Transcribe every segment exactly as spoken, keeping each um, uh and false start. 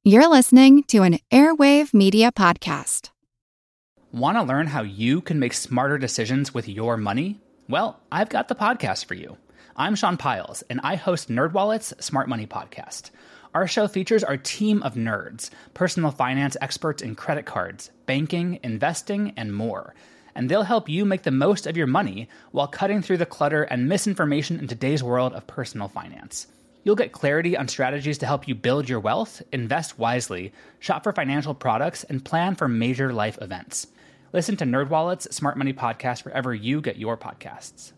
You're listening to an Airwave Media Podcast. Want to learn how you can make smarter decisions with your money? Well, I've got the podcast for you. I'm Sean Piles, and I host NerdWallet's Smart Money Podcast. Our show features our team of nerds, personal finance experts in credit cards, banking, investing, and more. And they'll help you make the most of your money while cutting through the clutter and misinformation in today's world of personal finance. You'll get clarity on strategies to help you build your wealth, invest wisely, shop for financial products, and plan for major life events. Listen to NerdWallet's Smart Money Podcast wherever you get your podcasts.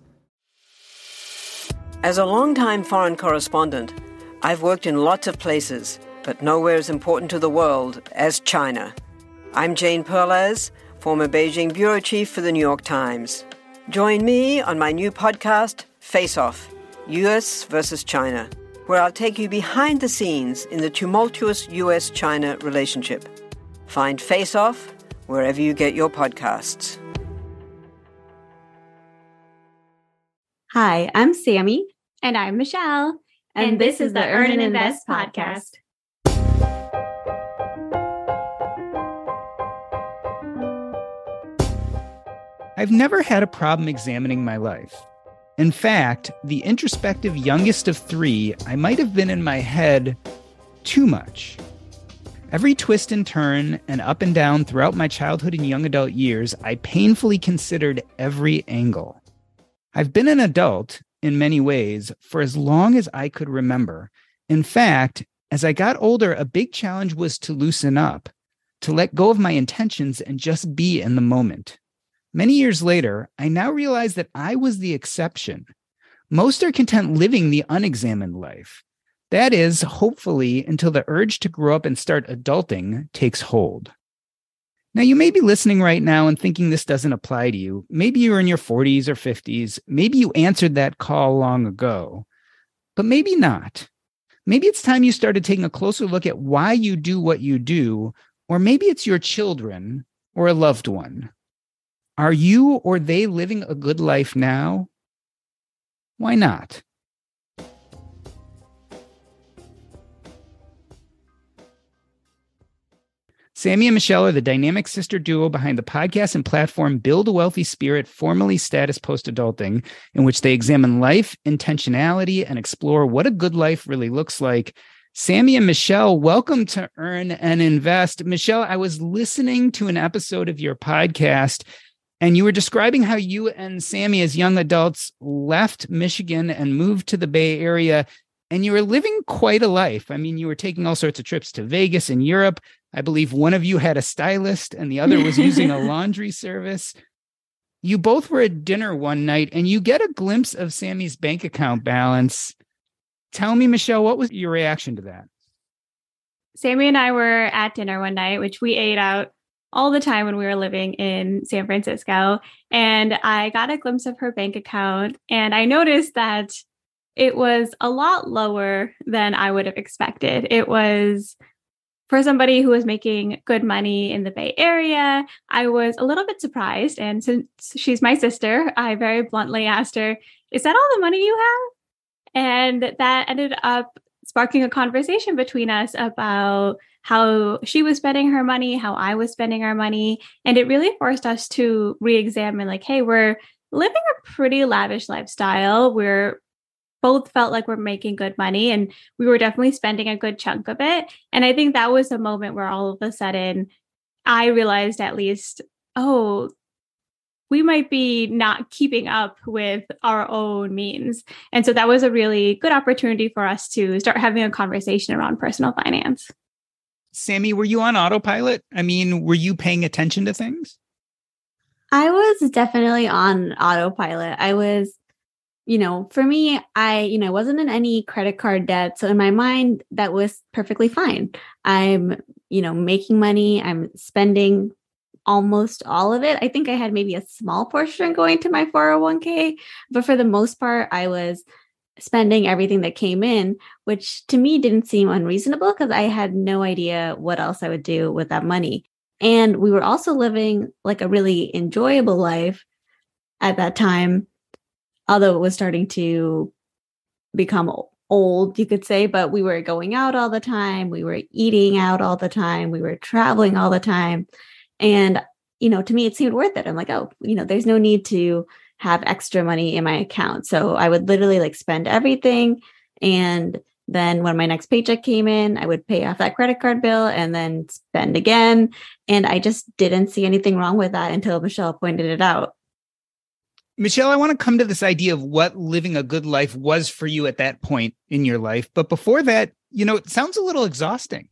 As a longtime foreign correspondent, I've worked in lots of places, but nowhere as important to the world as China. I'm Jane Perlez, former Beijing bureau chief for the New York Times. Join me on my new podcast, Face Off, U S versus China, where I'll take you behind the scenes in the tumultuous U S China relationship. Find Face Off wherever you get your podcasts. Hi, I'm Sammy. And I'm Michelle. And, and this, this is the Earn and Invest podcast. I've never had a problem examining my life. In fact, the introspective youngest of three, I might have been in my head too much. Every twist and turn and up and down throughout my childhood and young adult years, I painfully considered every angle. I've been an adult, in many ways, for as long as I could remember. In fact, as I got older, a big challenge was to loosen up, to let go of my intentions and just be in the moment. Many years later, I now realize that I was the exception. Most are content living the unexamined life. That is, hopefully, until the urge to grow up and start adulting takes hold. Now, you may be listening right now and thinking this doesn't apply to you. Maybe you're in your forties or fifties. Maybe you answered that call long ago, but maybe not. Maybe it's time you started taking a closer look at why you do what you do, or maybe it's your children or a loved one. Are you or they living a good life now? Why not? Sammy and Michelle are the dynamic sister duo behind the podcast and platform Build a Wealthy Spirit, formerly Status Post Adulting, in which they examine life, intentionality, and explore what a good life really looks like. Sammy and Michelle, welcome to Earn and Invest. Michelle, I was listening to an episode of your podcast, and you were describing how you and Sammy, as young adults, left Michigan and moved to the Bay Area, and you were living quite a life. I mean, you were taking all sorts of trips to Vegas and Europe. I believe one of you had a stylist and the other was using a laundry service. You both were at dinner one night, and you get a glimpse of Sammy's bank account balance. Tell me, Michelle, what was your reaction to that? Sammy and I were at dinner one night, which we ate out all the time when we were living in San Francisco. And I got a glimpse of her bank account, and I noticed that it was a lot lower than I would have expected. It was, for somebody who was making good money in the Bay Area, I was a little bit surprised. And since she's my sister, I very bluntly asked her, "Is that all the money you have?" And that ended up sparking a conversation between us about how she was spending her money, how I was spending our money. And it really forced us to re-examine, like, hey, we're living a pretty lavish lifestyle. We're both felt like we're making good money, and we were definitely spending a good chunk of it. And I think that was a moment where all of a sudden I realized, at least, oh, we might be not keeping up with our own means. And so that was a really good opportunity for us to start having a conversation around personal finance. Sammy, were you on autopilot? I mean, were you paying attention to things? I was definitely on autopilot. I was, you know, for me, I, you know, wasn't in any credit card debt. So in my mind, that was perfectly fine. I'm, you know, making money. I'm spending almost all of it. I think I had maybe a small portion going to my four oh one k, but for the most part, I was spending everything that came in, which to me didn't seem unreasonable because I had no idea what else I would do with that money. And we were also living like a really enjoyable life at that time, although it was starting to become old, you could say, but we were going out all the time. We were eating out all the time. We were traveling all the time. And, you know, to me, it seemed worth it. I'm like, oh, you know, there's no need to have extra money in my account. So I would literally like spend everything. And then when my next paycheck came in, I would pay off that credit card bill and then spend again. And I just didn't see anything wrong with that until Michelle pointed it out. Michelle, I want to come to this idea of what living a good life was for you at that point in your life. But before that, you know, it sounds a little exhausting.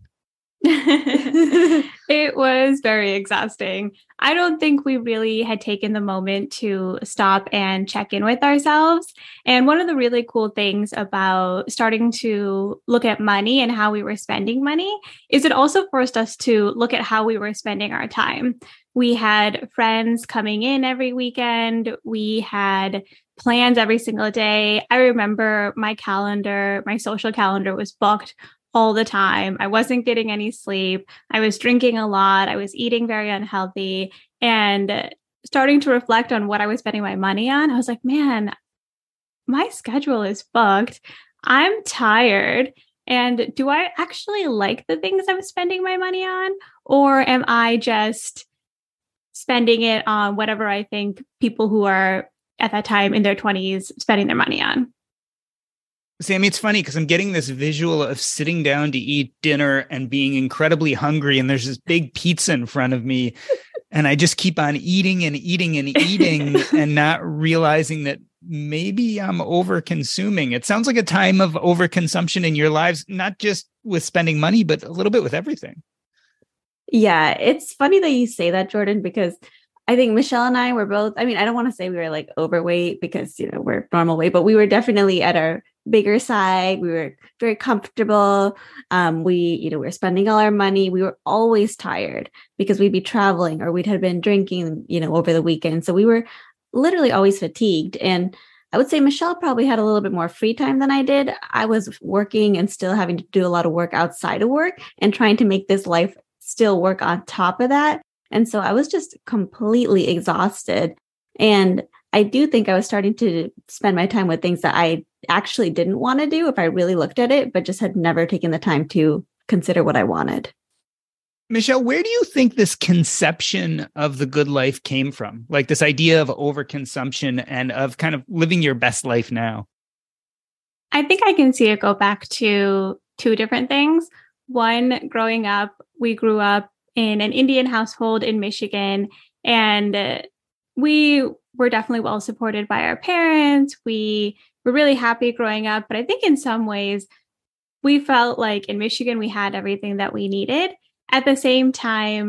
It was very exhausting. I don't think we really had taken the moment to stop and check in with ourselves. And one of the really cool things about starting to look at money and how we were spending money is it also forced us to look at how we were spending our time. We had friends coming in every weekend. We had plans every single day. I remember my calendar, my social calendar was booked all the time. I wasn't getting any sleep. I was drinking a lot. I was eating very unhealthy. And starting to reflect on what I was spending my money on, I was like, man, my schedule is booked. I'm tired. And do I actually like the things I'm spending my money on? Or am I just spending it on whatever I think people who are at that time in their twenties spending their money on? Sammy, it's funny because I'm getting this visual of sitting down to eat dinner and being incredibly hungry. And there's this big pizza in front of me. And I just keep on eating and eating and eating and not realizing that maybe I'm over consuming. It sounds like a time of overconsumption in your lives, not just with spending money, but a little bit with everything. Yeah, it's funny that you say that, Jordan, because I think Michelle and I were both, I mean, I don't want to say we were like overweight because, you know, we're normal weight, but we were definitely at our bigger side. We were very comfortable. Um, we, you know, we were spending all our money. We were always tired because we'd be traveling or we'd have been drinking, you know, over the weekend. So we were literally always fatigued. And I would say Michelle probably had a little bit more free time than I did. I was working and still having to do a lot of work outside of work and trying to make this life still work on top of that. And so I was just completely exhausted. And I do think I was starting to spend my time with things that I actually didn't want to do if I really looked at it, but just had never taken the time to consider what I wanted. Michelle, where do you think this conception of the good life came from? Like this idea of overconsumption and of kind of living your best life now? I think I can see it go back to two different things. One, growing up, we grew up in an Indian household in Michigan, and we were definitely well supported by our parents. We were really happy growing up, but I think in some ways we felt like in Michigan we had everything that we needed. At the same time,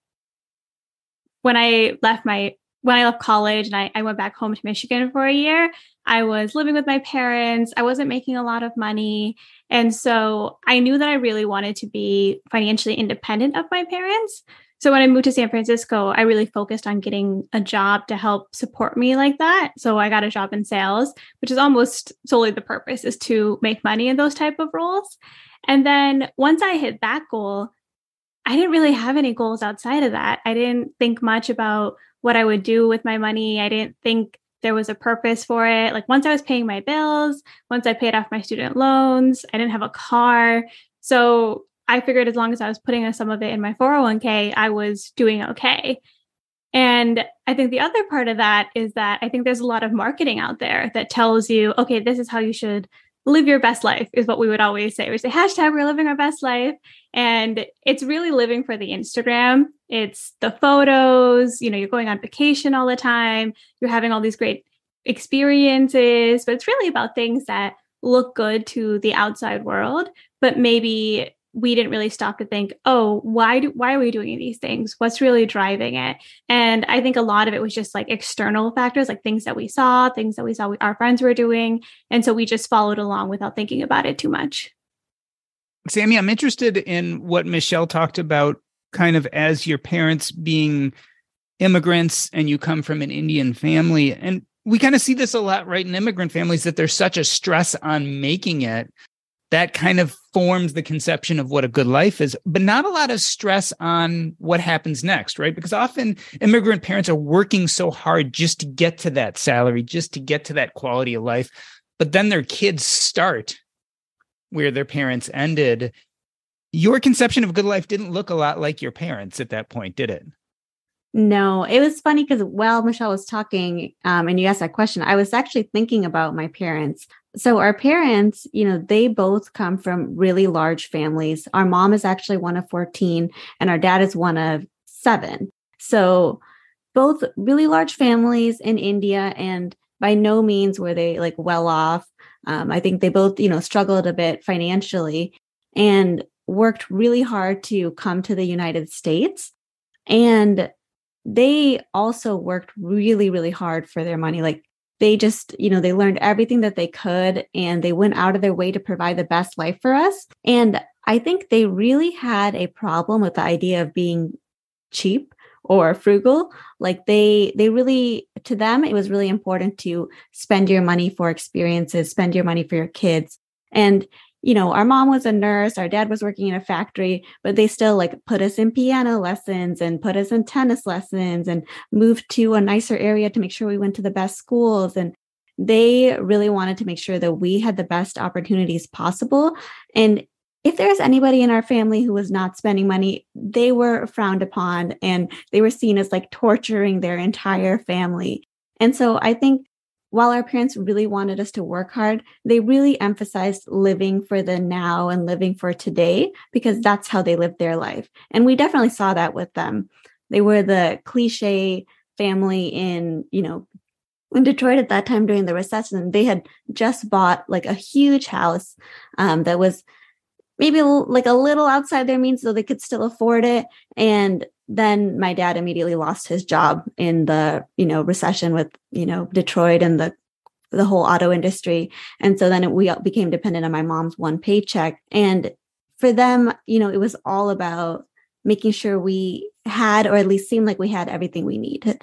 when I left my when I left college and I, I went back home to Michigan for a year, I was living with my parents. I wasn't making a lot of money. And so I knew that I really wanted to be financially independent of my parents. So when I moved to San Francisco, I really focused on getting a job to help support me like that. So I got a job in sales, which is almost solely the purpose, is to make money in those type of roles. And then once I hit that goal, I didn't really have any goals outside of that. I didn't think much about what I would do with my money. I didn't think there was a purpose for it. Like once I was paying my bills, once I paid off my student loans, I didn't have a car. So I figured as long as I was putting some of it in my four oh one k, I was doing okay. And I think the other part of that is that I think there's a lot of marketing out there that tells you, okay, this is how you should live your best life, is what we would always say. We say, hashtag, we're living our best life. And it's really living for the Instagram. It's the photos, you know, you're going on vacation all the time. You're having all these great experiences, but it's really about things that look good to the outside world. But maybe we didn't really stop to think, oh, why do, why are we doing these things? What's really driving it? And I think a lot of it was just like external factors, like things that we saw, things that we saw our friends were doing. And so we just followed along without thinking about it too much. Sammy, I'm interested in what Michelle talked about kind of as your parents being immigrants and you come from an Indian family. And we kind of see this a lot, right, in immigrant families, that there's such a stress on making it. That kind of forms the conception of what a good life is, but not a lot of stress on what happens next, right? Because often immigrant parents are working so hard just to get to that salary, just to get to that quality of life. But then their kids start where their parents ended, your conception of good life didn't look a lot like your parents at that point, did it? No, it was funny because while Michelle was talking um, and you asked that question, I was actually thinking about my parents. So our parents, you know, they both come from really large families. Our mom is actually one of fourteen and our dad is one of seven. So both really large families in India, and by no means were they like well off. Um, I think they both, you know, struggled a bit financially and worked really hard to come to the United States. And they also worked really, really hard for their money. Like they just, you know, they learned everything that they could and they went out of their way to provide the best life for us. And I think they really had a problem with the idea of being cheap or frugal. Like they, they really, to them, it was really important to spend your money for experiences, spend your money for your kids. And you know, our mom was a nurse, our dad was working in a factory, but they still like put us in piano lessons and put us in tennis lessons and moved to a nicer area to make sure we went to the best schools. And they really wanted to make sure that we had the best opportunities possible. And if there's anybody in our family who was not spending money, they were frowned upon and they were seen as like torturing their entire family. And so I think while our parents really wanted us to work hard, they really emphasized living for the now and living for today because that's how they lived their life. And we definitely saw that with them. They were the cliche family in, you know, in Detroit at that time during the recession. They had just bought like a huge house um, that was maybe like a little outside their means so they could still afford it. And then my dad immediately lost his job in the, you know, recession with, you know, Detroit and the, the whole auto industry. And so then it, we became dependent on my mom's one paycheck. And for them, you know, it was all about making sure we had, or at least seemed like we had everything we needed.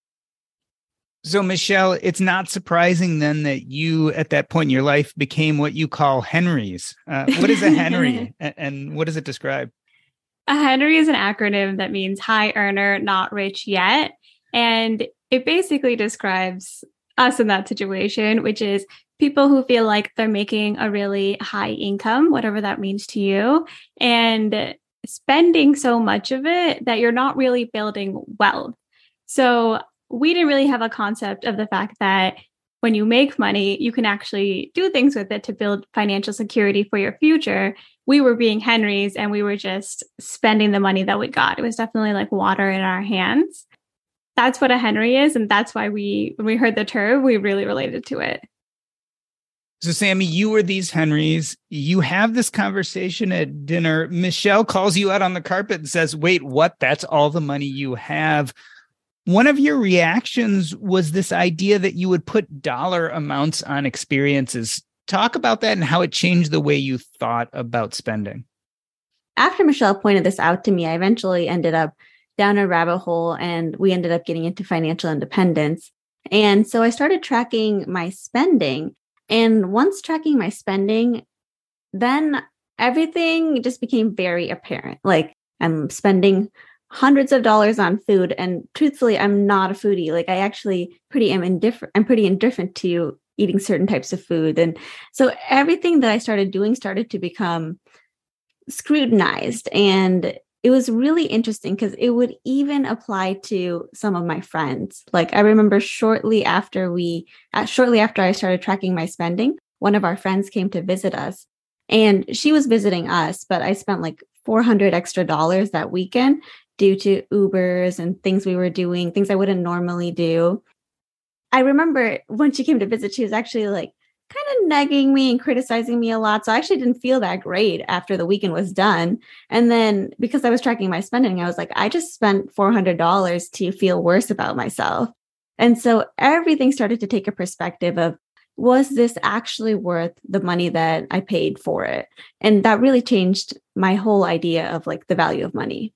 So, Michelle, it's not surprising then that you, at that point in your life, became what you call Henrys. Uh, what is a Henry and what does it describe? A Henry is an acronym that means high earner, not rich yet. And it basically describes us in that situation, which is people who feel like they're making a really high income, whatever that means to you, and spending so much of it that you're not really building wealth. So we didn't really have a concept of the fact that when you make money, you can actually do things with it to build financial security for your future. We were being Henrys and we were just spending the money that we got. It was definitely like water in our hands. That's what a Henry is. And that's why we, when we heard the term, we really related to it. So, Sammy, you were these Henrys. You have this conversation at dinner. Michelle calls you out on the carpet and says, wait, what? That's all the money you have. One of your reactions was this idea that you would put dollar amounts on experiences. Talk about that and how it changed the way you thought about spending. After Michelle pointed this out to me, I eventually ended up down a rabbit hole and we ended up getting into financial independence. And so I started tracking my spending. And once tracking my spending, then everything just became very apparent. Like I'm spending hundreds of dollars on food. And truthfully, I'm not a foodie. Like I actually pretty am indifferent. I'm pretty indifferent to eating certain types of food. And so everything that I started doing started to become scrutinized. And it was really interesting because it would even apply to some of my friends. Like I remember shortly after we, uh, shortly after I started tracking my spending, one of our friends came to visit us and she was visiting us, but I spent like four hundred extra dollars that weekend due to Ubers and things we were doing, things I wouldn't normally do. I remember when she came to visit, she was actually like kind of nagging me and criticizing me a lot. So I actually didn't feel that great after the weekend was done. And then because I was tracking my spending, I was like, I just spent four hundred dollars to feel worse about myself. And so everything started to take a perspective of, was this actually worth the money that I paid for it? And that really changed my whole idea of like the value of money.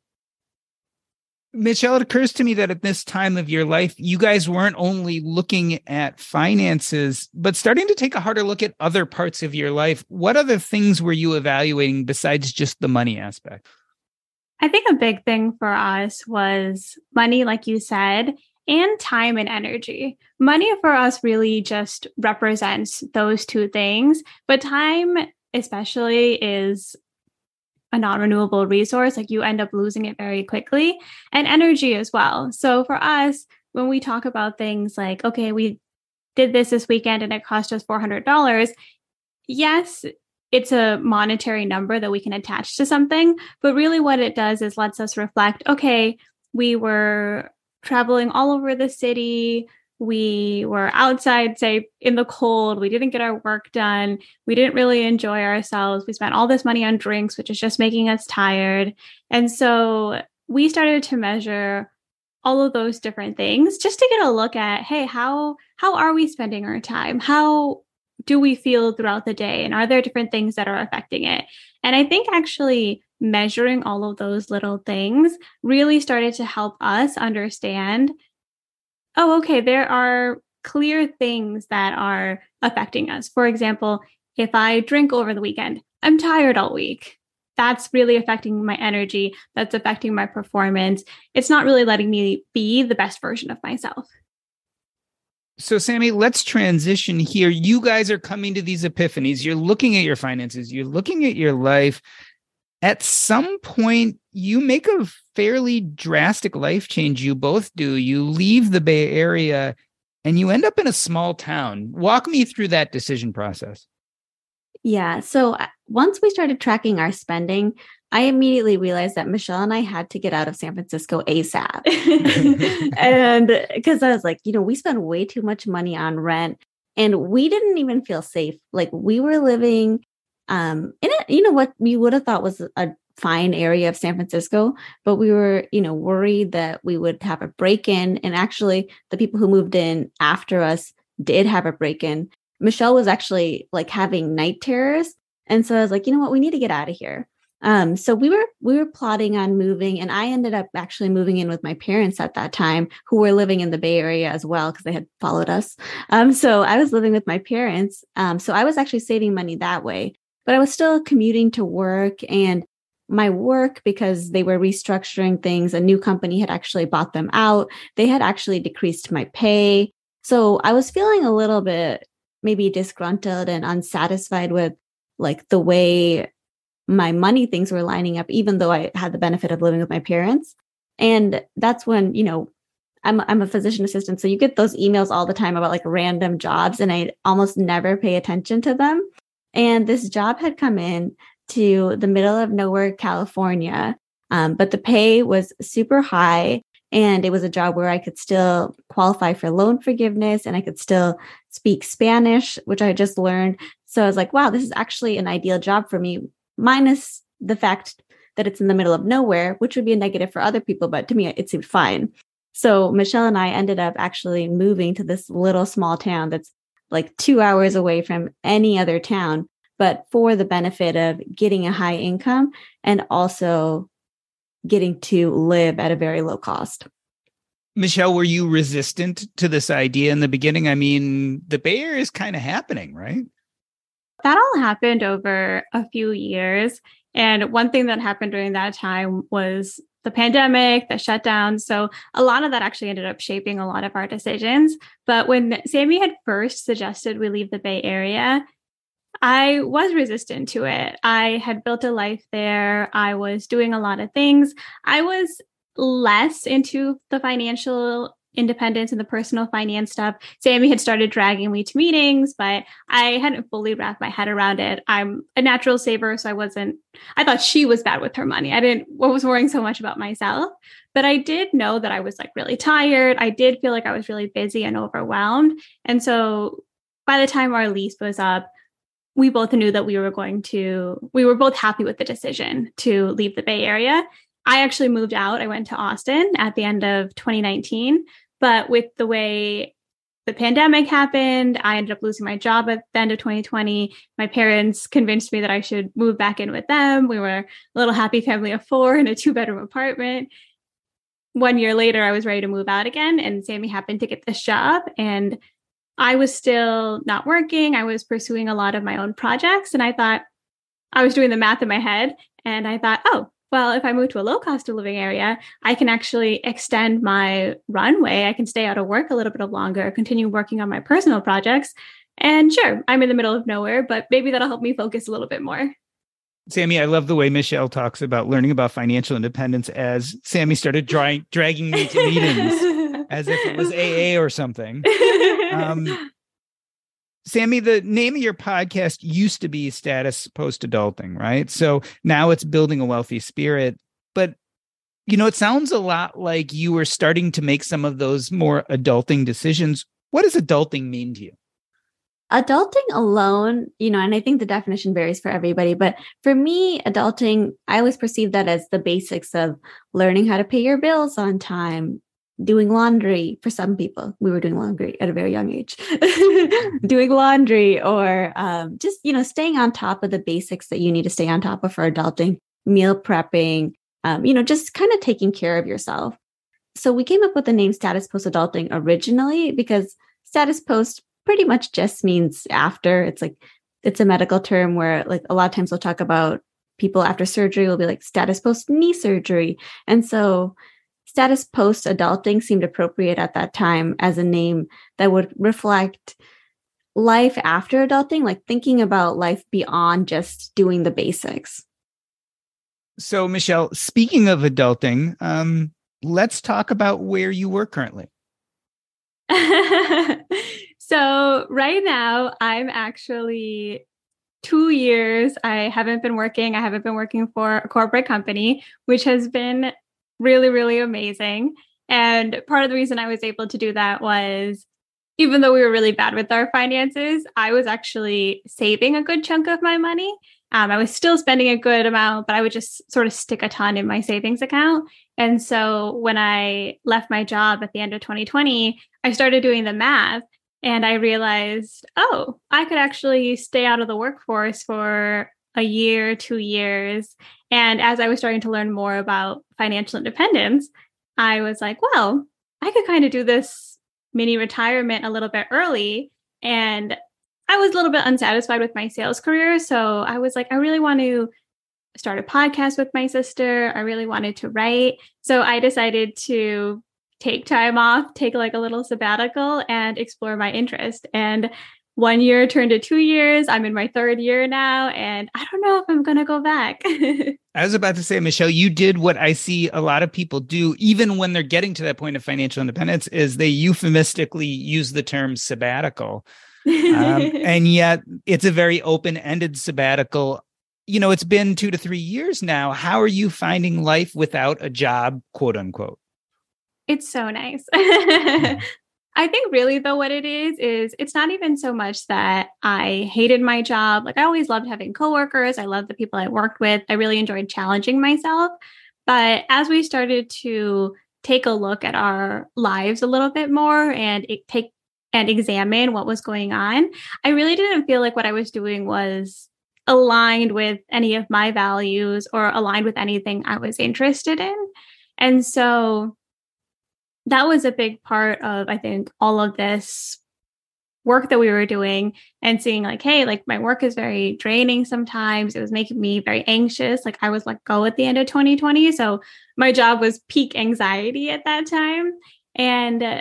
Michelle, it occurs to me that at this time of your life, you guys weren't only looking at finances, but starting to take a harder look at other parts of your life. What other things were you evaluating besides just the money aspect? I think a big thing for us was money, like you said, and time and energy. Money for us really just represents those two things, but time especially is a non-renewable resource. Like you end up losing it very quickly, and energy as well. So for us, when we talk about things like, okay, we did this this weekend and it cost us four hundred dollars. Yes, it's a monetary number that we can attach to something, but really what it does is lets us reflect, okay, we were traveling all over the city. We were outside, say, in the cold. We didn't get our work done. We didn't really enjoy ourselves. We spent all this money on drinks, which is just making us tired. And so we started to measure all of those different things just to get a look at, hey, how how are we spending our time? How do we feel throughout the day? And are there different things that are affecting it? And I think actually measuring all of those little things really started to help us understand, oh, okay, there are clear things that are affecting us. For example, if I drink over the weekend, I'm tired all week. That's really affecting my energy. That's affecting my performance. It's not really letting me be the best version of myself. So, Sammy, let's transition here. You guys are coming to these epiphanies. You're looking at your finances. You're looking at your life. At some point, you make a fairly drastic life change. You both do. You leave the Bay Area and you end up in a small town. Walk me through that decision process. Yeah. So once we started tracking our spending, I immediately realized that Michelle and I had to get out of San Francisco ASAP. And because I was like, you know, we spend way too much money on rent and we didn't even feel safe. Like we were living um, in a, you know, what we would have thought was a fine area of San Francisco, but we were, you know, worried that we would have a break-in. And actually the people who moved in after us did have a break-in. Michelle was actually like having night terrors. And so I was like, you know what, we need to get out of here. Um, so we were we were plotting on moving, and I ended up actually moving in with my parents at that time, who were living in the Bay Area as well because they had followed us. Um, so I was living with my parents. Um, so I was actually saving money that way, but I was still commuting to work, and my work, because they were restructuring things, a new company had actually bought them out. They had actually decreased my pay. So I was feeling a little bit maybe disgruntled and unsatisfied with like the way my money things were lining up, even though I had the benefit of living with my parents. And that's when, you know, I'm I'm a physician assistant. So you get those emails all the time about like random jobs, and I almost never pay attention to them. And this job had come in to the middle of nowhere, California. Um, but the pay was super high. And it was a job where I could still qualify for loan forgiveness and I could still speak Spanish, which I just learned. So I was like, wow, this is actually an ideal job for me, minus the fact that it's in the middle of nowhere, which would be a negative for other people. But to me, it seemed fine. So Michelle and I ended up actually moving to this little small town that's like two hours away from any other town, but for the benefit of getting a high income and also getting to live at a very low cost. Michelle, were you resistant to this idea in the beginning? I mean, the Bay Area is kind of happening, right? That all happened over a few years. And one thing that happened during that time was the pandemic, the shutdown. So a lot of that actually ended up shaping a lot of our decisions. But when Sammy had first suggested we leave the Bay Area, I was resistant to it. I had built a life there. I was doing a lot of things. I was less into the financial independence and the personal finance stuff. Sammy had started dragging me to meetings, but I hadn't fully wrapped my head around it. I'm a natural saver, so I wasn't, I thought she was bad with her money. I didn't, I was worrying so much about myself, but I did know that I was like really tired. I did feel like I was really busy and overwhelmed. And so by the time our lease was up, we both knew that we were going to, we were both happy with the decision to leave the Bay Area. I actually moved out. I went to Austin at the end of twenty nineteen. But with the way the pandemic happened, I ended up losing my job at the end of twenty twenty. My parents convinced me that I should move back in with them. We were a little happy family of four in a two-bedroom apartment. One year later, I was ready to move out again, and Sammy happened to get this job. And I was still not working. I was pursuing a lot of my own projects. And I thought, I was doing the math in my head. And I thought, oh, well, if I move to a low cost of living area, I can actually extend my runway. I can stay out of work a little bit longer, continue working on my personal projects. And sure, I'm in the middle of nowhere, but maybe that'll help me focus a little bit more. Sammy, I love the way Michelle talks about learning about financial independence as Sammy started dry, dragging me to meetings as if it was A A or something. Um, Sammy, the name of your podcast used to be Status Post-Adulting, right? So now it's Building a Wealthy Spirit. But, you know, it sounds a lot like you were starting to make some of those more adulting decisions. What does adulting mean to you? Adulting alone, you know, and I think the definition varies for everybody, but for me, adulting, I always perceive that as the basics of learning how to pay your bills on time, doing laundry. For some people, we were doing laundry at a very young age, doing laundry, or um, just, you know, staying on top of the basics that you need to stay on top of for adulting, meal prepping, um, you know, just kind of taking care of yourself. So we came up with the name Status Post Adulting originally because status post pretty much just means after. It's like, it's a medical term where like a lot of times we'll talk about people after surgery will be like status post knee surgery. And so status post adulting seemed appropriate at that time as a name that would reflect life after adulting, like thinking about life beyond just doing the basics. So Michelle, speaking of adulting, um, let's talk about where you work currently. So right now, I'm actually two years. I haven't been working. I haven't been working for a corporate company, which has been really, really amazing. And part of the reason I was able to do that was, even though we were really bad with our finances, I was actually saving a good chunk of my money. Um, I was still spending a good amount, but I would just sort of stick a ton in my savings account. And so when I left my job at the end of twenty twenty, I started doing the math. And I realized, oh, I could actually stay out of the workforce for a year, two years. And as I was starting to learn more about financial independence, I was like, well, I could kind of do this mini retirement a little bit early. And I was a little bit unsatisfied with my sales career. So I was like, I really want to start a podcast with my sister. I really wanted to write. So I decided to take time off, take like a little sabbatical and explore my interest. And one year turned to two years. I'm in my third year now, and I don't know if I'm going to go back. I was about to say, Michelle, you did what I see a lot of people do, even when they're getting to that point of financial independence, is they euphemistically use the term sabbatical. Um, and yet it's a very open-ended sabbatical. You know, it's been two to three years now. How are you finding life without a job, quote unquote? It's so nice. I think really though what it is, is it's not even so much that I hated my job. Like I always loved having coworkers. I loved the people I worked with. I really enjoyed challenging myself. But as we started to take a look at our lives a little bit more and it take and examine what was going on, I really didn't feel like what I was doing was aligned with any of my values or aligned with anything I was interested in. And so that was a big part of, I think, all of this work that we were doing and seeing like, hey, like my work is very draining sometimes. It was making me very anxious. Like I was let go at the end of twenty twenty. So my job was peak anxiety at that time. And uh,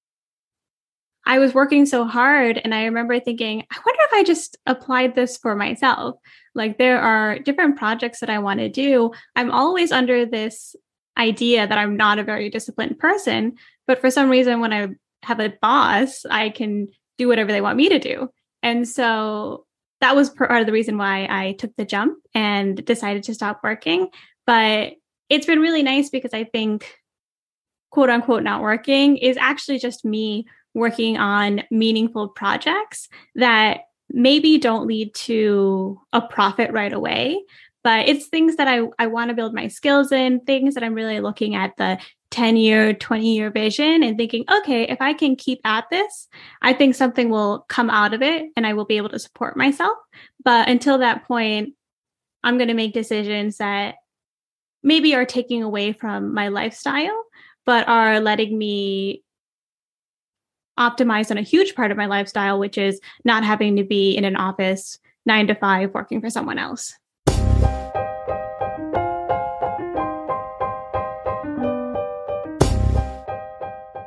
I was working so hard. And I remember thinking, I wonder if I just applied this for myself. Like there are different projects that I want to do. I'm always under this idea that I'm not a very disciplined person, but for some reason, when I have a boss, I can do whatever they want me to do. And so that was part of the reason why I took the jump and decided to stop working. But it's been really nice because I think, quote unquote, not working is actually just me working on meaningful projects that maybe don't lead to a profit right away. But it's things that I, I want to build my skills in, things that I'm really looking at the ten-year, twenty-year vision and thinking, okay, if I can keep at this, I think something will come out of it and I will be able to support myself. But until that point, I'm going to make decisions that maybe are taking away from my lifestyle, but are letting me optimize on a huge part of my lifestyle, which is not having to be in an office nine to five working for someone else.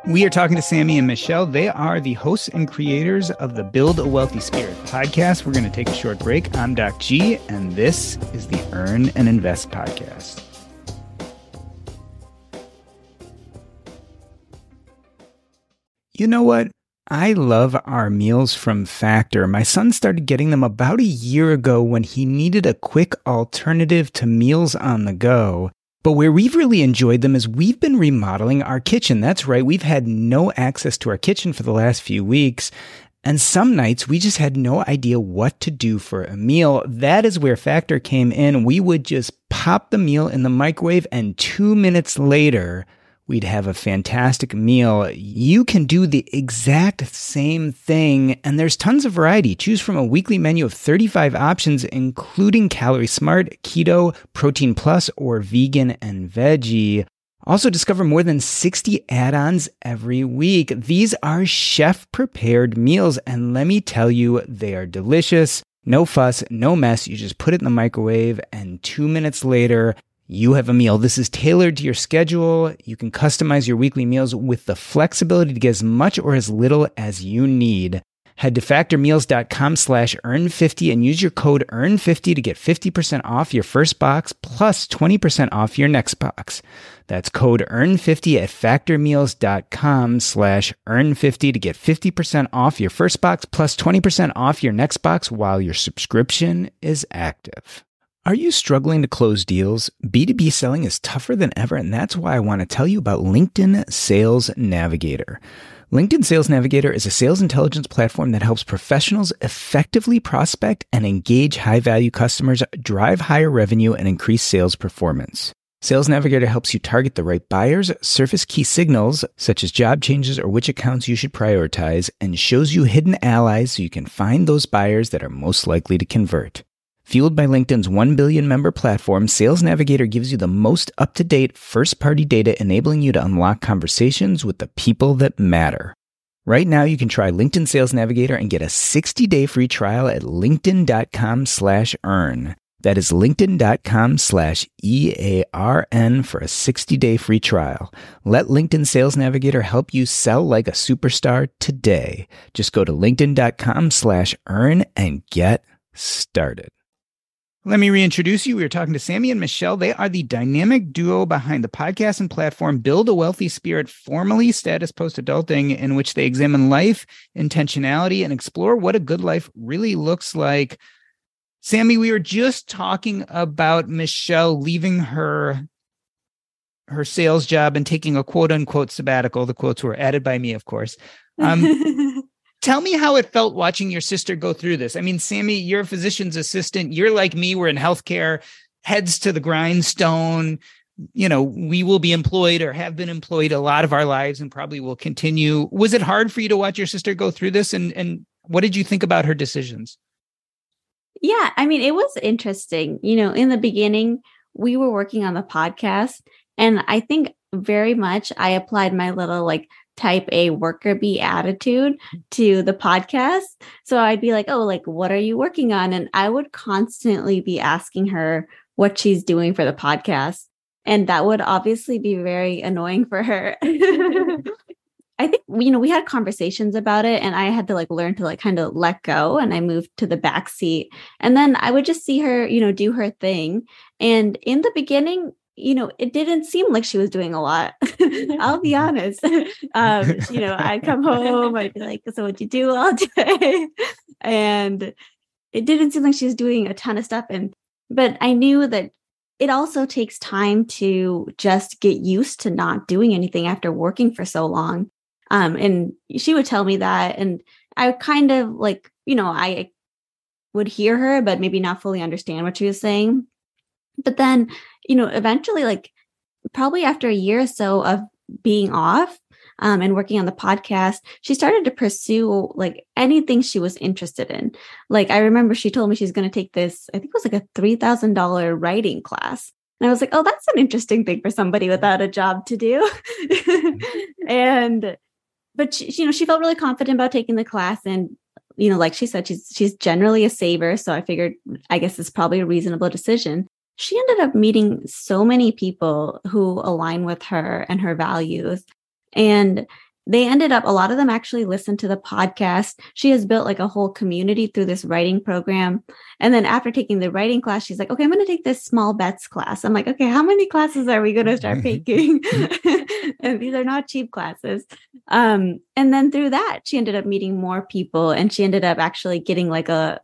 We are talking to Sammy and Michelle. They are the hosts and creators of the Build a Wealthy Spirit podcast. We're going to take a short break. I'm Doc G, and this is the Earn and Invest podcast. You know what? I love our meals from Factor. My son started getting them about a year ago when he needed a quick alternative to meals on the go. But where we've really enjoyed them is we've been remodeling our kitchen. That's right. We've had no access to our kitchen for the last few weeks. And some nights we just had no idea what to do for a meal. That is where Factor came in. We would just pop the meal in the microwave and two minutes later, we'd have a fantastic meal. You can do the exact same thing, and there's tons of variety. Choose from a weekly menu of thirty-five options, including Calorie Smart, Keto, Protein Plus, or Vegan and Veggie. Also discover more than sixty add-ons every week. These are chef-prepared meals, and let me tell you, they are delicious. No fuss, no mess. You just put it in the microwave, and two minutes later, you have a meal. This is tailored to your schedule. You can customize your weekly meals with the flexibility to get as much or as little as you need. Head to factormeals.com slash earn 50 and use your code earn fifty to get fifty percent off your first box plus twenty percent off your next box. That's code earn fifty at factormeals.com slash earn 50 to get fifty percent off your first box plus twenty percent off your next box while your subscription is active. Are you struggling to close deals? B two B selling is tougher than ever, and that's why I want to tell you about LinkedIn Sales Navigator. LinkedIn Sales Navigator is a sales intelligence platform that helps professionals effectively prospect and engage high-value customers, drive higher revenue, and increase sales performance. Sales Navigator helps you target the right buyers, surface key signals, such as job changes or which accounts you should prioritize, and shows you hidden allies so you can find those buyers that are most likely to convert. Fueled by LinkedIn's one billion member platform, Sales Navigator gives you the most up-to-date first-party data, enabling you to unlock conversations with the people that matter. Right now, you can try LinkedIn Sales Navigator and get a sixty-day free trial at linkedin.com slash earn. That is linkedin.com slash E-A-R-N for a sixty-day free trial. Let LinkedIn Sales Navigator help you sell like a superstar today. Just go to linkedin.com slash earn and get started. Let me reintroduce you. We are talking to Sammy and Michelle. They are the dynamic duo behind the podcast and platform Build a Wealthy Spirit, formerly Status Post Adulting, in which they examine life, intentionality, and explore what a good life really looks like. Sammy, we were just talking about Michelle leaving her, her sales job and taking a quote-unquote sabbatical. The quotes were added by me, of course. Um, Tell me how it felt watching your sister go through this. I mean, Sammy, you're a physician's assistant. You're like me. We're in healthcare, heads to the grindstone. You know, we will be employed or have been employed a lot of our lives and probably will continue. Was it hard for you to watch your sister go through this? And, and what did you think about her decisions? Yeah, I mean, it was interesting. You know, in the beginning, we were working on the podcast, and I think very much I applied my little like type A worker bee attitude to the podcast. So I'd be like, oh, like, what are you working on? And I would constantly be asking her what she's doing for the podcast. And that would obviously be very annoying for her. I think, you know, we had conversations about it, and I had to like learn to like kind of let go, and I moved to the back seat. And then I would just see her, you know, do her thing. And in the beginning, you know, it didn't seem like she was doing a lot. I'll be honest. Um, you know, I'd come home, I'd be like, so what'd you do all day? And it didn't seem like she was doing a ton of stuff. And, but I knew that it also takes time to just get used to not doing anything after working for so long. Um, and she would tell me that. And I kind of like, you know, I would hear her, but maybe not fully understand what she was saying. But then, you know, eventually, like probably after a year or so of being off um, and working on the podcast, she started to pursue like anything she was interested in. Like I remember she told me she's going to take this, I think it was like a three thousand dollars writing class. And I was like, oh, that's an interesting thing for somebody without a job to do. and, but she, you know, she felt really confident about taking the class. And, you know, like she said, she's, she's generally a saver. So I figured, I guess it's probably a reasonable decision. She ended up meeting so many people who align with her and her values. And they ended up, a lot of them actually listened to the podcast. She has built like a whole community through this writing program. And then after taking the writing class, she's like, okay, I'm going to take this small bets class. I'm like, okay, how many classes are we going to start taking? And these are not cheap classes. Um, and then through that, she ended up meeting more people, and she ended up actually getting like a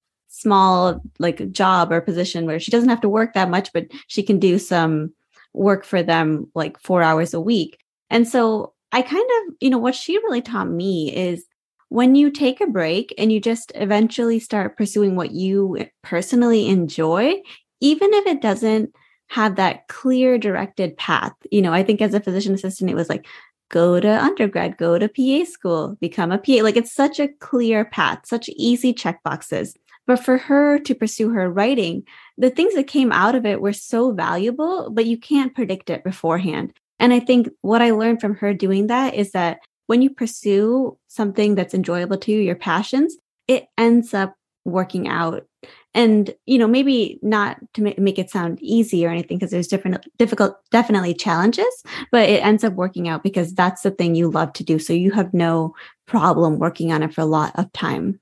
small like job or position where she doesn't have to work that much, but she can do some work for them like four hours a week. And so I kind of, you know, what she really taught me is when you take a break and you just eventually start pursuing what you personally enjoy, even if it doesn't have that clear directed path. You know, I think as a physician assistant, it was like, go to undergrad, go to P A school, become a P A. Like it's such a clear path, such easy checkboxes. But for her to pursue her writing, the things that came out of it were so valuable, but you can't predict it beforehand. And I think what I learned from her doing that is that when you pursue something that's enjoyable to you, your passions, it ends up working out. And, you know, maybe not to ma- make it sound easy or anything, because there's different, difficult, definitely challenges, but it ends up working out because that's the thing you love to do. So you have no problem working on it for a lot of time.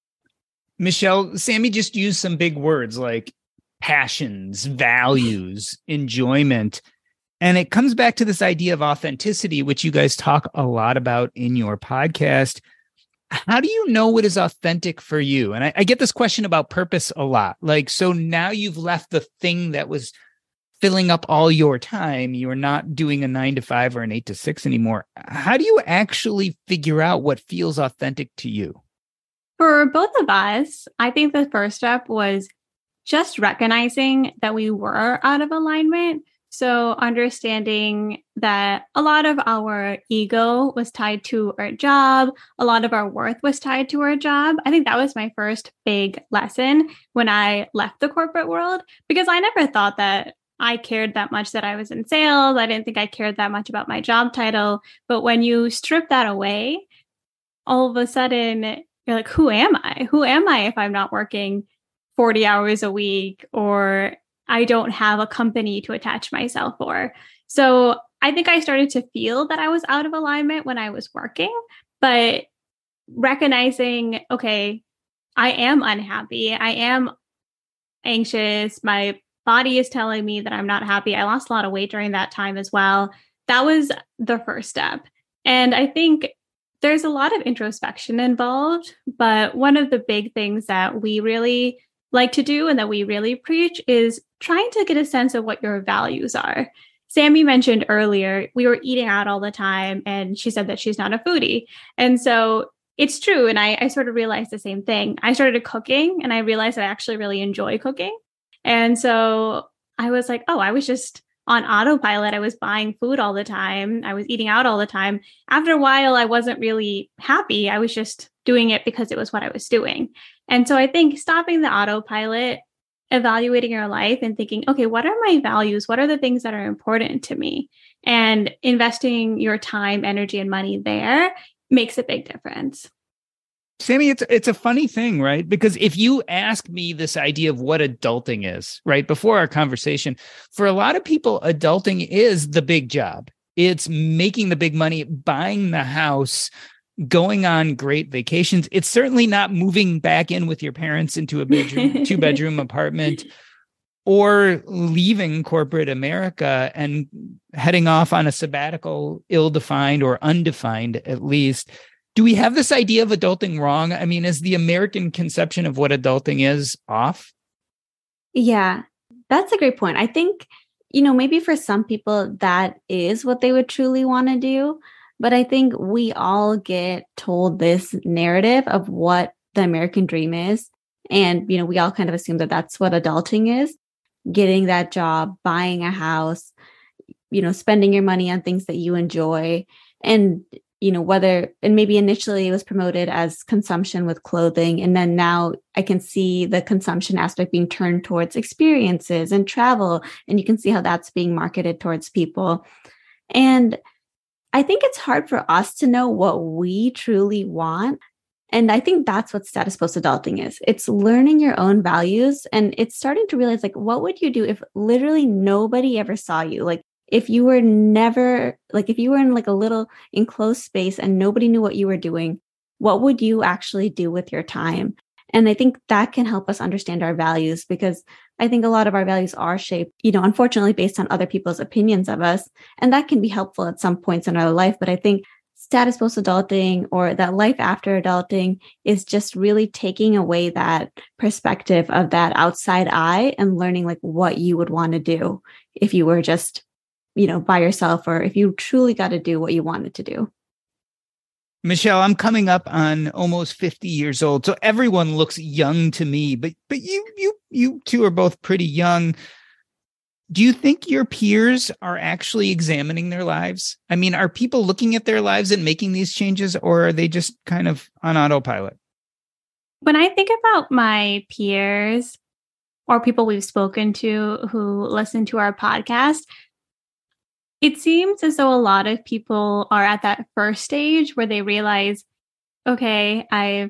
Michelle, Sammy just used some big words like passions, values, enjoyment. And it comes back to this idea of authenticity, which you guys talk a lot about in your podcast. How do you know what is authentic for you? And I, I get this question about purpose a lot. Like, so now you've left the thing that was filling up all your time. You're not doing a nine to five or an eight to six anymore. How do you actually figure out what feels authentic to you? For both of us, I think the first step was just recognizing that we were out of alignment. So understanding that a lot of our ego was tied to our job, a lot of our worth was tied to our job. I think that was my first big lesson when I left the corporate world, because I never thought that I cared that much that I was in sales. I didn't think I cared that much about my job title. But when you strip that away, all of a sudden you're like, who am I? Who am I if I'm not working forty hours a week, or I don't have a company to attach myself for? So I think I started to feel that I was out of alignment when I was working, but recognizing, okay, I am unhappy. I am anxious. My body is telling me that I'm not happy. I lost a lot of weight during that time as well. That was the first step. And I think there's a lot of introspection involved, but one of the big things that we really like to do and that we really preach is trying to get a sense of what your values are. Sammy mentioned earlier, we were eating out all the time, and she said that she's not a foodie. And so it's true. And I, I sort of realized the same thing. I started cooking and I realized I actually really enjoy cooking. And so I was like, oh, I was just on autopilot. I was buying food all the time. I was eating out all the time. After a while, I wasn't really happy. I was just doing it because it was what I was doing. And so I think stopping the autopilot, evaluating your life and thinking, okay, what are my values? What are the things that are important to me? And investing your time, energy, and money there makes a big difference. Sammy, it's it's a funny thing, right? Because if you ask me this idea of what adulting is, right, before our conversation, for a lot of people, adulting is the big job. It's making the big money, buying the house, going on great vacations. It's certainly not moving back in with your parents into a bedroom, two bedroom apartment, or leaving corporate America and heading off on a sabbatical, ill-defined or undefined at least. Do we have this idea of adulting wrong? I mean, is the American conception of what adulting is off? Yeah, that's a great point. I think, you know, maybe for some people that is what they would truly want to do. But I think we all get told this narrative of what the American dream is. And, you know, we all kind of assume that that's what adulting is, getting that job, buying a house, you know, spending your money on things that you enjoy. And, you know, whether, and maybe initially it was promoted as consumption with clothing. And then now I can see the consumption aspect being turned towards experiences and travel. And you can see how that's being marketed towards people. And I think it's hard for us to know what we truly want. And I think that's what status post adulting is. It's learning your own values. And it's starting to realize, like, what would you do if literally nobody ever saw you? Like, if you were never like, if you were in like a little enclosed space and nobody knew what you were doing, what would you actually do with your time? And I think that can help us understand our values, because I think a lot of our values are shaped, you know, unfortunately based on other people's opinions of us. And that can be helpful at some points in our life. But I think status post adulting, or that life after adulting, is just really taking away that perspective of that outside eye and learning like what you would want to do if you were just, you know, by yourself, or if you truly got to do what you wanted to do. Michelle, I'm coming up on almost fifty years old, so everyone looks young to me, but but you you you two are both pretty young. Do you think your peers are actually examining their lives? I mean, are people looking at their lives and making these changes, or are they just kind of on autopilot? When I think about my peers or people we've spoken to who listen to our podcast, it seems as though a lot of people are at that first stage where they realize, okay, I've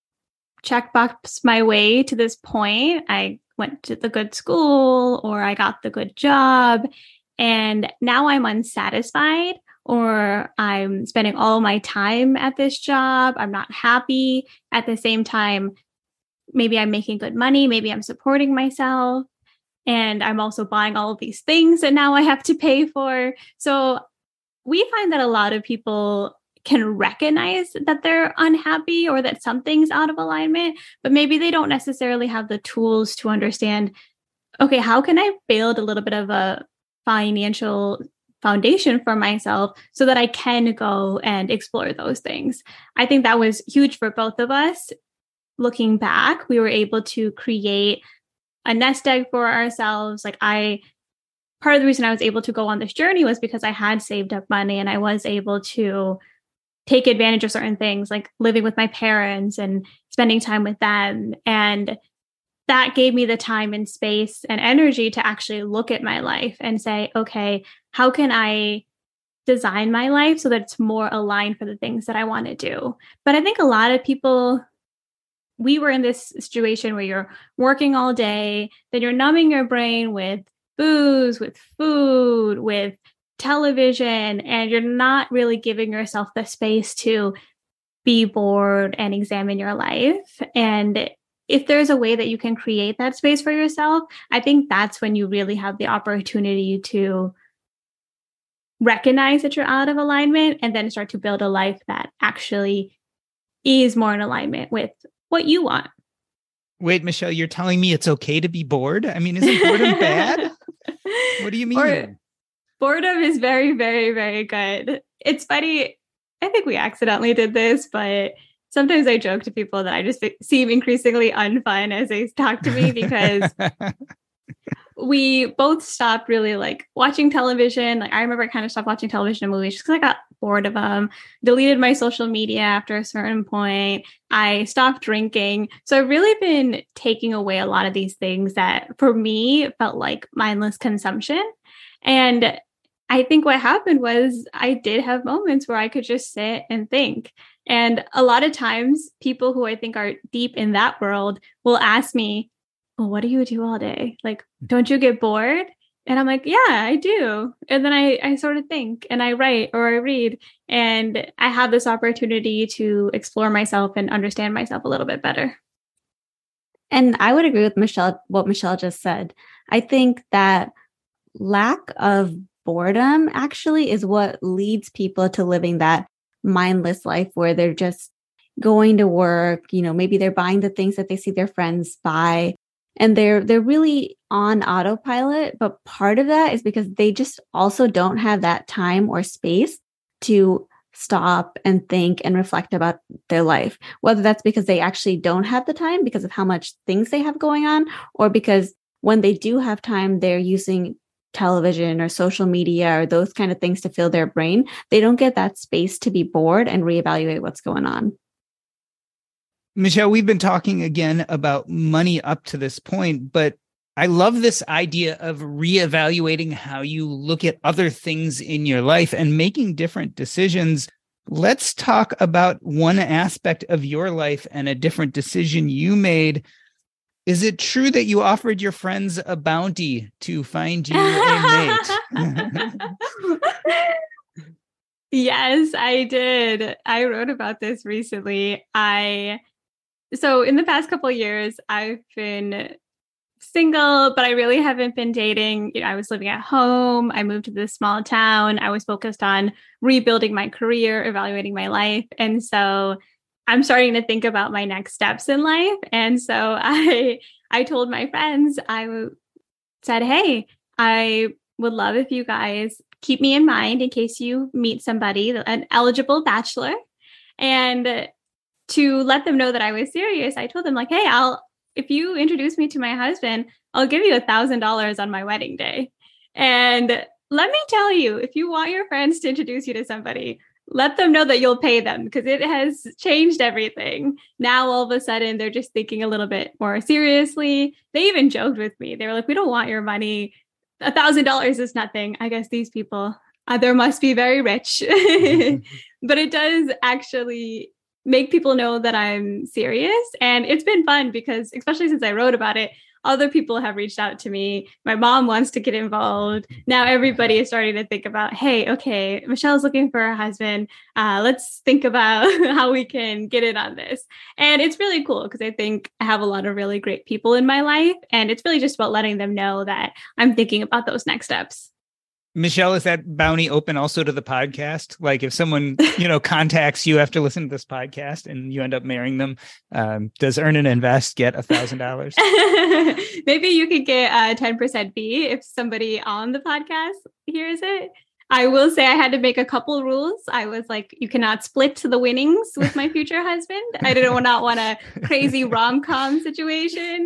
checkboxed my way to this point. I went to the good school, or I got the good job, and now I'm unsatisfied, or I'm spending all my time at this job. I'm not happy. At the same time, maybe I'm making good money. Maybe I'm supporting myself. And I'm also buying all of these things that now I have to pay for. So we find that a lot of people can recognize that they're unhappy or that something's out of alignment, but maybe they don't necessarily have the tools to understand, okay, how can I build a little bit of a financial foundation for myself so that I can go and explore those things? I think that was huge for both of us. Looking back, we were able to create a nest egg for ourselves. Like I, part of the reason I was able to go on this journey was because I had saved up money and I was able to take advantage of certain things, like living with my parents and spending time with them. And that gave me the time and space and energy to actually look at my life and say, okay, how can I design my life so that it's more aligned for the things that I want to do? But I think a lot of people, we were in this situation where you're working all day, then you're numbing your brain with booze, with food, with television, and you're not really giving yourself the space to be bored and examine your life. And if there's a way that you can create that space for yourself, I think that's when you really have the opportunity to recognize that you're out of alignment and then start to build a life that actually is more in alignment with what you want. Wait, Michelle, you're telling me it's okay to be bored? I mean, isn't boredom bad? What do you mean? Or, boredom is very, very, very good. It's funny. I think we accidentally did this, but sometimes I joke to people that I just seem increasingly unfun as they talk to me because we both stopped really like watching television. Like I remember I kind of stopped watching television and movies just because I got bored of them, deleted my social media after a certain point. I stopped drinking. So I've really been taking away a lot of these things that for me felt like mindless consumption. And I think what happened was I did have moments where I could just sit and think. And a lot of times people who I think are deep in that world will ask me, well, what do you do all day? Like, don't you get bored? And I'm like, yeah, I do. And then I, I sort of think and I write or I read, and I have this opportunity to explore myself and understand myself a little bit better. And I would agree with Michelle, what Michelle just said. I think that lack of boredom actually is what leads people to living that mindless life where they're just going to work, you know, maybe they're buying the things that they see their friends buy. And they're they're really on autopilot, but part of that is because they just also don't have that time or space to stop and think and reflect about their life. Whether that's because they actually don't have the time because of how much things they have going on, or because when they do have time, they're using television or social media or those kind of things to fill their brain. They don't get that space to be bored and reevaluate what's going on. Michelle, we've been talking again about money up to this point, but I love this idea of reevaluating how you look at other things in your life and making different decisions. Let's talk about one aspect of your life and a different decision you made. Is it true that you offered your friends a bounty to find you a mate? Yes, I did. I wrote about this recently. I so in the past couple of years, I've been single, but I really haven't been dating. You know, I was living at home. I moved to this small town. I was focused on rebuilding my career, evaluating my life. And so I'm starting to think about my next steps in life. And so I I told my friends, I w- said, hey, I would love if you guys keep me in mind in case you meet somebody, an eligible bachelor. And to let them know that I was serious, I told them like, hey, I'll if you introduce me to my husband, I'll give you a thousand dollars on my wedding day. And let me tell you, if you want your friends to introduce you to somebody, let them know that you'll pay them because it has changed everything. Now, all of a sudden, they're just thinking a little bit more seriously. They even joked with me. They were like, we don't want your money. A thousand dollars is nothing. I guess these people, uh, there must be very rich. But it does actually make people know that I'm serious. And it's been fun because, especially since I wrote about it, other people have reached out to me. My mom wants to get involved. Now everybody is starting to think about, hey, okay, Michelle's looking for a husband. Uh, let's think about how we can get in on this. And it's really cool because I think I have a lot of really great people in my life. And it's really just about letting them know that I'm thinking about those next steps. Michelle, is that bounty open also to the podcast? Like if someone, you know, contacts you after listening to this podcast and you end up marrying them, um, does Earn and Invest get a thousand dollars? Maybe you could get a ten percent fee if somebody on the podcast hears it. I will say I had to make a couple rules. I was like, you cannot split the winnings with my future husband. I didn't not want a crazy rom-com situation.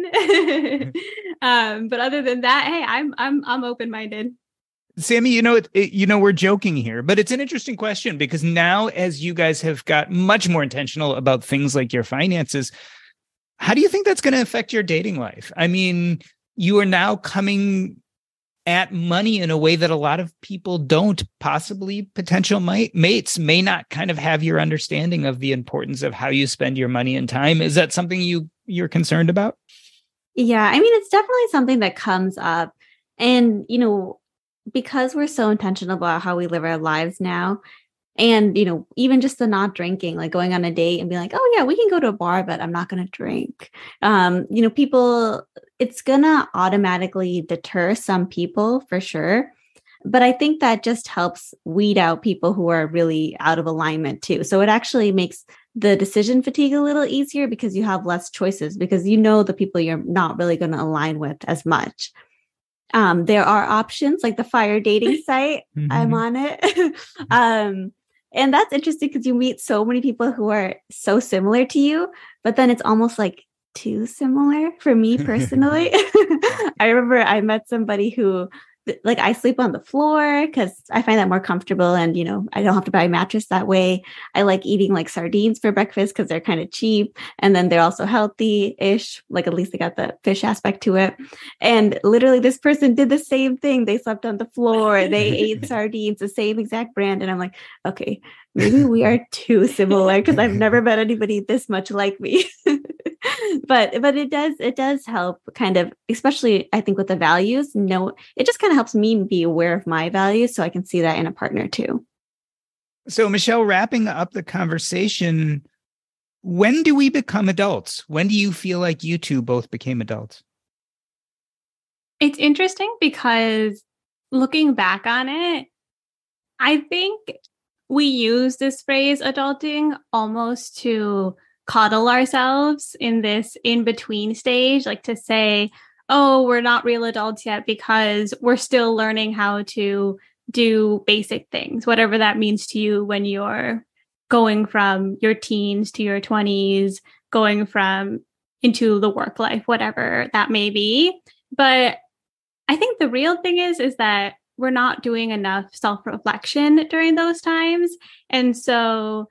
um, but other than that, hey, I'm I'm I'm open-minded. Sammy, you know, it, it, you know, we're joking here, but it's an interesting question because now as you guys have got much more intentional about things like your finances, how do you think that's going to affect your dating life? I mean, you are now coming at money in a way that a lot of people don't. Possibly potential mate, mates may not kind of have your understanding of the importance of how you spend your money and time. Is that something you, you're concerned about? Yeah, I mean, it's definitely something that comes up. And, you know, because we're so intentional about how we live our lives now, and, you know, even just the not drinking, like going on a date and being like, oh yeah, we can go to a bar, but I'm not going to drink. Um, you know, people, it's going to automatically deter some people for sure. But I think that just helps weed out people who are really out of alignment too. So it actually makes the decision fatigue a little easier because you have less choices because you know the people you're not really going to align with as much. Um, there are options like the Fire dating site. Mm-hmm. I'm on it. um, and that's interesting because you meet so many people who are so similar to you, but then it's almost like too similar for me personally. I remember I met somebody who, like, I sleep on the floor because I find that more comfortable and, you know, I don't have to buy a mattress that way. I like eating like sardines for breakfast because they're kind of cheap. And then they're also healthy-ish. Like at least they got the fish aspect to it. And literally this person did the same thing. They slept on the floor. They ate sardines, the same exact brand. And I'm like, okay, maybe we are too similar because I've never met anybody this much like me. but but it does it does help kind of, especially I think with the values. No, it just kind of helps me be aware of my values so I can see that in a partner too. So Michelle, wrapping up the conversation, when do we become adults? When do you feel like you two both became adults? It's interesting because looking back on it, I think we use this phrase adulting almost to coddle ourselves in this in-between stage, like to say, oh, we're not real adults yet because we're still learning how to do basic things, whatever that means to you when you're going from your teens to your twenties, going from into the work life, whatever that may be. But I think the real thing is, is that we're not doing enough self-reflection during those times. And so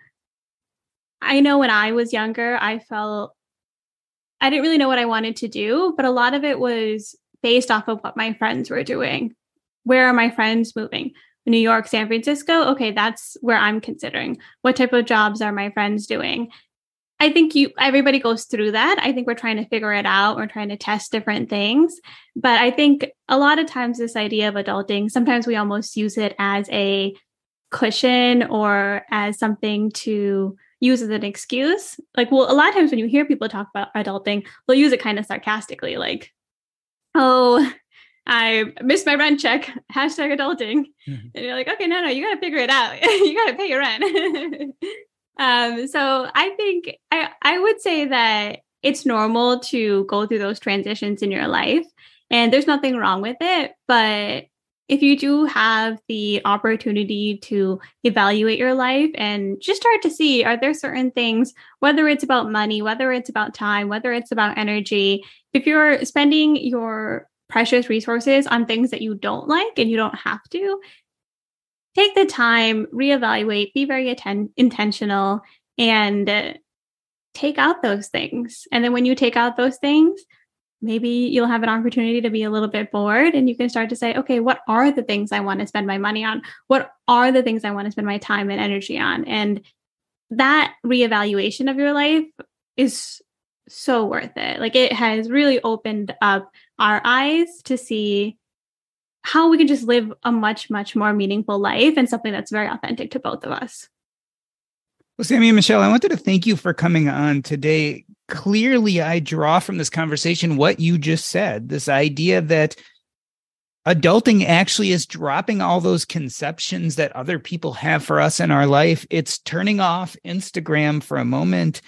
I know when I was younger, I felt I didn't really know what I wanted to do, but a lot of it was based off of what my friends were doing. Where are my friends moving? New York, San Francisco? Okay, that's where I'm considering. What type of jobs are my friends doing? I think you everybody goes through that. I think we're trying to figure it out. We're trying to test different things. But I think a lot of times this idea of adulting, sometimes we almost use it as a cushion or as something to use as an excuse. Like, well, a lot of times when you hear people talk about adulting, they'll use it kind of sarcastically, like, oh, I missed my rent check, hashtag adulting. Mm-hmm. And you're like, okay, no, no, you got to figure it out. You got to pay your rent. um, so I think I, I would say that it's normal to go through those transitions in your life, and there's nothing wrong with it. But if you do have the opportunity to evaluate your life and just start to see, are there certain things, whether it's about money, whether it's about time, whether it's about energy, if you're spending your precious resources on things that you don't like and you don't have to, take the time, reevaluate, be very atten- intentional, and uh, take out those things. And then when you take out those things, maybe you'll have an opportunity to be a little bit bored, and you can start to say, okay, what are the things I want to spend my money on? What are the things I want to spend my time and energy on? And that reevaluation of your life is so worth it. Like, it has really opened up our eyes to see how we can just live a much, much more meaningful life, and something that's very authentic to both of us. Well, Sammy and Michelle, I wanted to thank you for coming on today. Clearly, I draw from this conversation what you just said, this idea that adulting actually is dropping all those conceptions that other people have for us in our life. It's turning off Instagram for a moment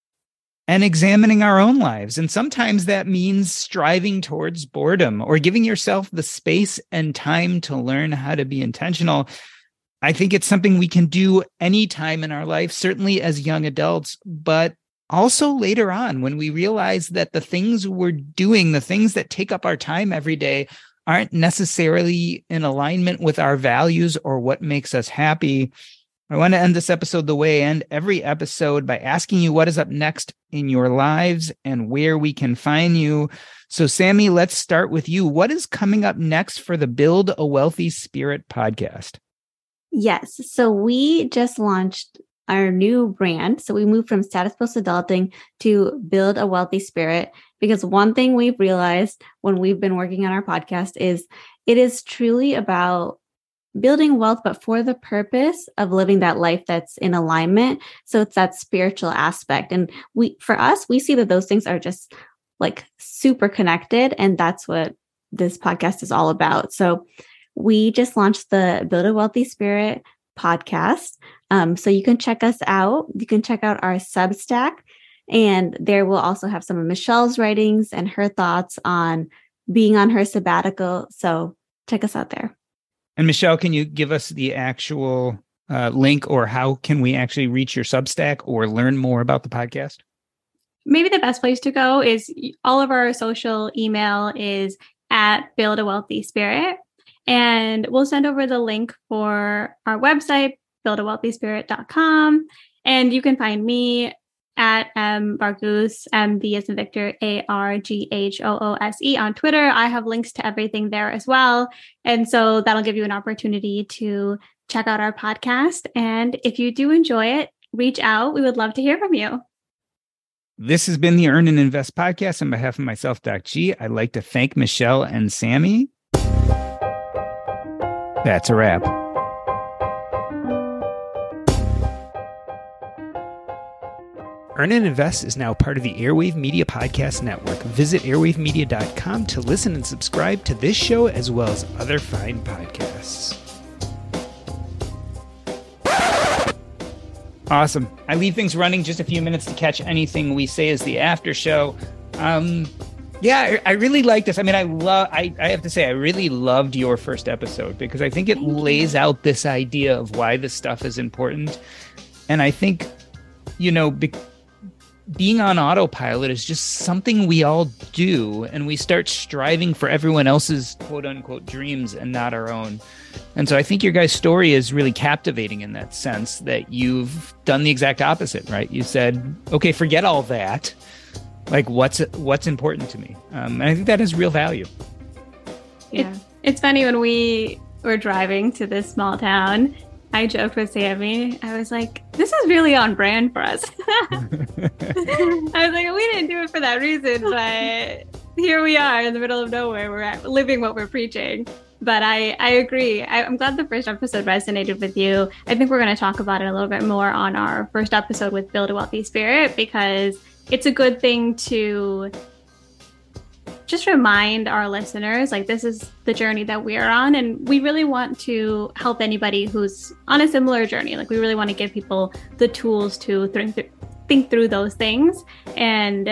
and examining our own lives. And sometimes that means striving towards boredom or giving yourself the space and time to learn how to be intentional. I think it's something we can do anytime in our life, certainly as young adults, but also later on when we realize that the things we're doing, the things that take up our time every day, aren't necessarily in alignment with our values or what makes us happy. I want to end this episode the way I end every episode, by asking you what is up next in your lives and where we can find you. So, Sammy, let's start with you. What is coming up next for the Build a Wealthy Spirit podcast? Yes. So we just launched our new brand. So we moved from Status Post Adulting to Build a Wealthy Spirit, because one thing we've realized when we've been working on our podcast is it is truly about building wealth, but for the purpose of living that life that's in alignment. So it's that spiritual aspect. And we, for us, we see that those things are just like super connected. And that's what this podcast is all about. So we just launched the Build a Wealthy Spirit podcast. Um, so you can check us out. You can check out our Substack, and there we'll also have some of Michelle's writings and her thoughts on being on her sabbatical. So check us out there. And Michelle, can you give us the actual uh, link, or how can we actually reach your Substack or learn more about the podcast? Maybe the best place to go is all of our social email is at Build a Wealthy Spirit. And we'll send over the link for our website, build a wealthy spirit dot com. And you can find me at M Bargoose, M B as in Victor, A R G H O O S E on Twitter. I have links to everything there as well. And so that'll give you an opportunity to check out our podcast. And if you do enjoy it, reach out. We would love to hear from you. This has been the Earn and Invest podcast. On behalf of myself, Doc G, I'd like to thank Michelle and Sammy. That's a wrap. Earn and Invest is now part of the Airwave Media Podcast Network. Visit airwave media dot com to listen and subscribe to this show as well as other fine podcasts. Awesome. I leave things running just a few minutes to catch anything we say as the after show. Um, yeah, I, I really like this. I mean, I love, I, I have to say, I really loved your first episode, because I think it lays out this idea of why this stuff is important. And I think, you know, be, being on autopilot is just something we all do, and we start striving for everyone else's quote unquote dreams and not our own. And so I think your guys' story is really captivating in that sense, that you've done the exact opposite, right? You said, okay, forget all that. Like, what's what's important to me? Um, and I think that has real value. Yeah. It, it's funny, when we were driving to this small town, I joked with Sammy. I was like, this is really on brand for us. I was like, we didn't do it for that reason, but here we are in the middle of nowhere. We're at, living what we're preaching. But I, I agree. I, I'm glad the first episode resonated with you. I think we're going to talk about it a little bit more on our first episode with Build a Wealthy Spirit, because it's a good thing to just remind our listeners, like, this is the journey that we are on, and we really want to help anybody who's on a similar journey. Like, we really want to give people the tools to think, th- think through those things, and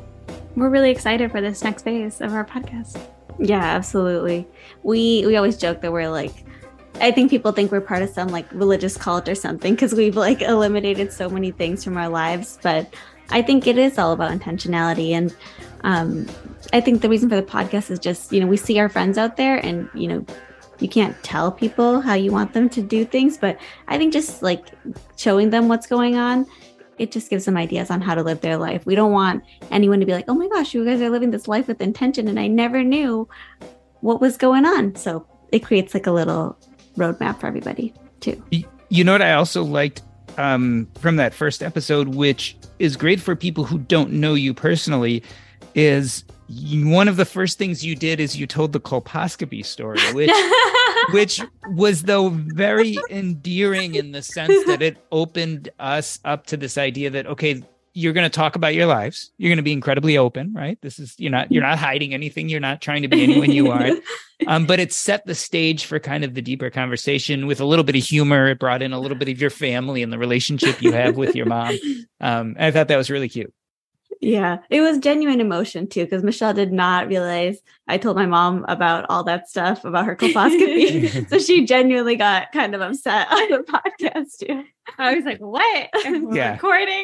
we're really excited for this next phase of our podcast. Yeah, absolutely. We we always joke that we're like, I think people think we're part of some like religious cult or something, because we've like eliminated so many things from our lives, but I think it is all about intentionality. And um, I think the reason for the podcast is just, you know, we see our friends out there, and, you know, you can't tell people how you want them to do things, but I think just like showing them what's going on, it just gives them ideas on how to live their life. We don't want anyone to be like, oh my gosh, you guys are living this life with intention, and I never knew what was going on. So it creates like a little roadmap for everybody too. You know what I also liked um, from that first episode, which is great for people who don't know you personally, is one of the first things you did is you told the colposcopy story, which which was, though, very endearing in the sense that it opened us up to this idea that, okay, you're going to talk about your lives. You're going to be incredibly open, right? This is, you're not, you're not hiding anything. You're not trying to be anyone you aren't. Um, but it set the stage for kind of the deeper conversation with a little bit of humor. It brought in a little bit of your family and the relationship you have with your mom. Um, I thought that was really cute. Yeah, it was genuine emotion too, because Michelle did not realize I told my mom about all that stuff about her colposcopy. So she genuinely got kind of upset on the podcast too. I was like, what? We're yeah. recording.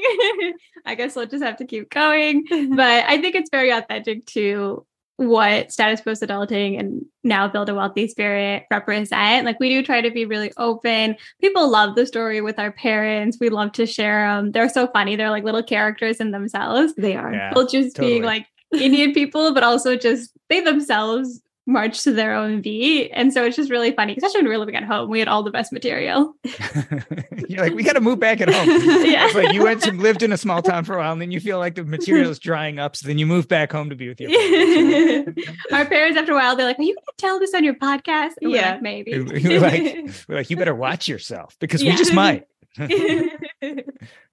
I guess we'll just have to keep going. But I think it's very authentic to what Status Post Adulting and now Build a Wealthy Spirit represent. Like, we do try to be really open. People love the story with our parents. We love to share them. They're so funny. They're like little characters in themselves. They are. Yeah, Both just totally. being like Indian people, but also just they themselves march to their own beat. And so it's just really funny, especially when we were living at home. We had all the best material. You're like, we got to move back at home. Yeah. It's like you went and lived in a small town for a while, and then you feel like the material is drying up. So then you move back home to be with your parents. Our parents, after a while, they're like, are you going to tell this on your podcast? And we're Yeah. like, maybe. We're like, we're like, you better watch yourself, because Yeah. we just might.